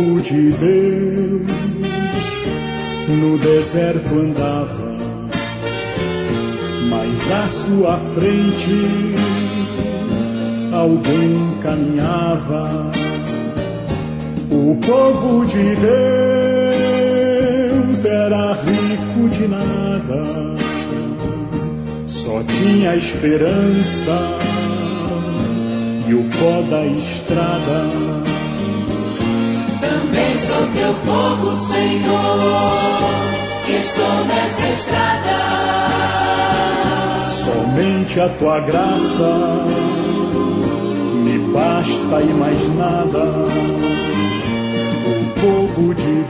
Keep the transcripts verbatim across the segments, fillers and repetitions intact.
povo de Deus no deserto andava, mas à sua frente alguém caminhava. O povo de Deus era rico de nada, só tinha esperança e o pó da estrada. Também sou teu povo, Senhor, que estou nessa estrada. Somente a tua graça me basta e mais nada. O povo de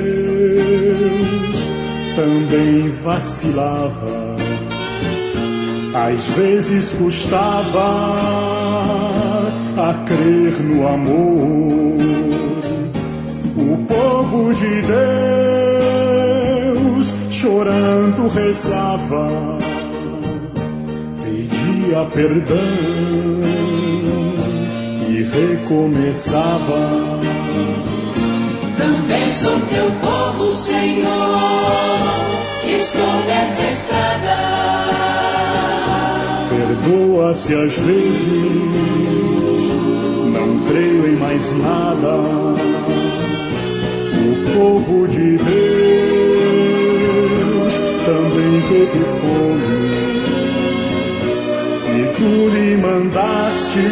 Deus também vacilava, às vezes custava a crer no amor. O povo de Deus chorando rezava, pedia perdão e recomeçava. Também sou teu povo, Senhor, que estou nessa estrada. Perdoa-se às vezes, não creio em mais nada. O povo de Deus também teve fome, e tu lhe mandaste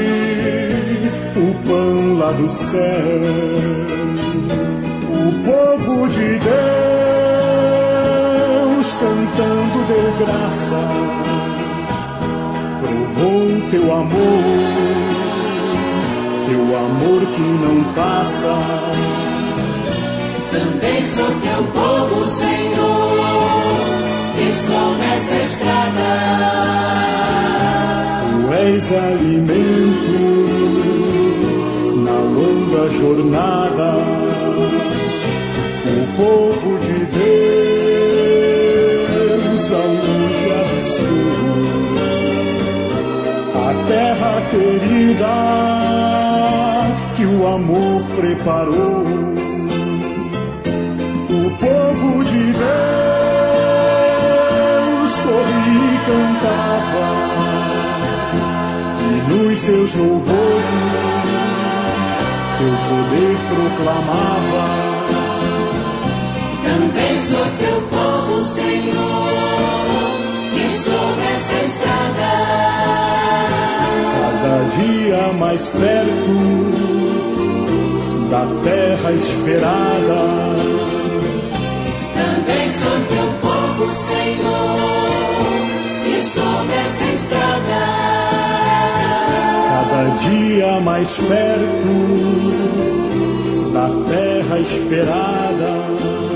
o pão lá do céu. O povo de Deus cantando deu graças, provou teu amor, teu amor que não passa. Também sou teu povo, Senhor, estou nessa estrada. Tu és alimento na longa jornada. O povo de Deus ao longe avistou a terra querida que o amor preparou. O povo de Deus corria e cantava, e nos seus louvores teu poder proclamava. Também sou teu povo, Senhor, que estou nessa estrada. Cada dia mais perto da terra esperada. Também sou teu povo, Senhor, que estou nessa estrada. Cada dia mais perto da terra esperada.